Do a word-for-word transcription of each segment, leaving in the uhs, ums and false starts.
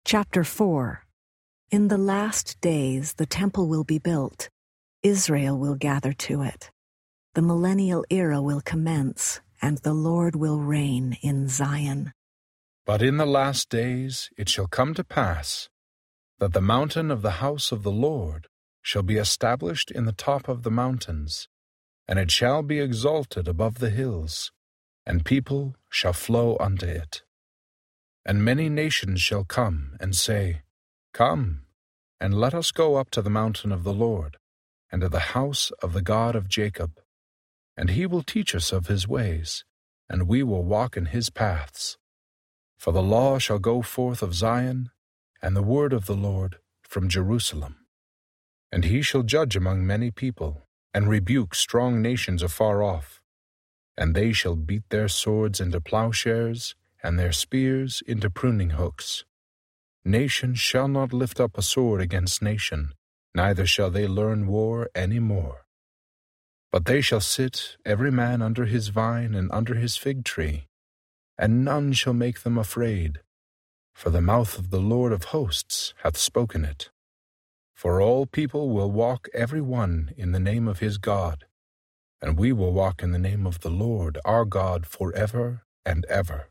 Chapter four. In the last days the temple will be built. Israel will gather to it. The millennial era will commence, and the Lord will reign in Zion. But in the last days it shall come to pass that the mountain of the house of the Lord shall be established in the top of the mountains, and it shall be exalted above the hills, and people shall flow unto it. And many nations shall come and say, Come, and let us go up to the mountain of the Lord, and to the house of the God of Jacob. And he will teach us of his ways, and we will walk in his paths. For the law shall go forth of Zion, and the word of the Lord from Jerusalem. And he shall judge among many people, and rebuke strong nations afar off. And they shall beat their swords into plowshares, and their spears into pruning hooks. Nation shall not lift up a sword against nation, neither shall they learn war any more. But they shall sit every man under his vine and under his fig tree, and none shall make them afraid, for the mouth of the Lord of hosts hath spoken it. For all people will walk every one in the name of his God, and we will walk in the name of the Lord our God forever and ever.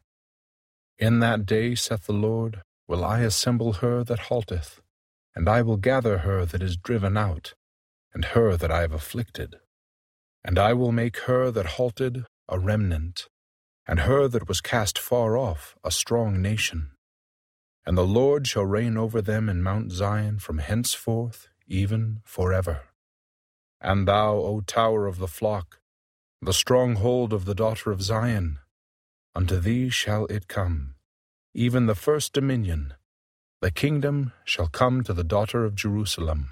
In that day, saith the Lord, will I assemble her that halteth, and I will gather her that is driven out, and her that I have afflicted. And I will make her that halted a remnant, and her that was cast far off a strong nation. And the Lord shall reign over them in Mount Zion from henceforth even forever. And thou, O tower of the flock, the stronghold of the daughter of Zion, unto thee shall it come, even the first dominion. The kingdom shall come to the daughter of Jerusalem.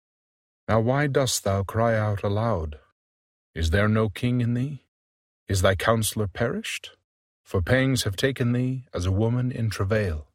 Now why dost thou cry out aloud? Is there no king in thee? Is thy counselor perished? For pangs have taken thee as a woman in travail.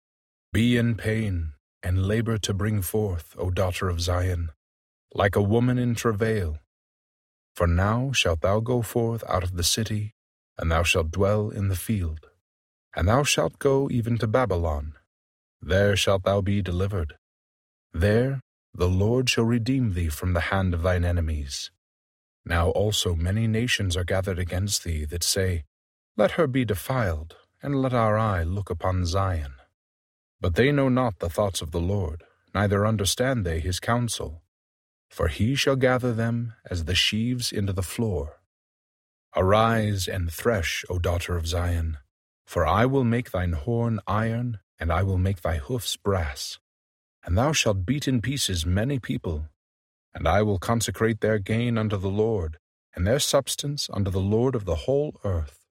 Be in pain, and labor to bring forth, O daughter of Zion, like a woman in travail. For now shalt thou go forth out of the city, and thou shalt dwell in the field. And thou shalt go even to Babylon. There shalt thou be delivered. There the Lord shall redeem thee from the hand of thine enemies. Now also many nations are gathered against thee that say, Let her be defiled, and let our eye look upon Zion. But they know not the thoughts of the Lord, neither understand they his counsel. For he shall gather them as the sheaves into the floor. Arise and thresh, O daughter of Zion, for I will make thine horn iron, and I will make thy hoofs brass. And thou shalt beat in pieces many people, and I will consecrate their gain unto the Lord, and their substance unto the Lord of the whole earth.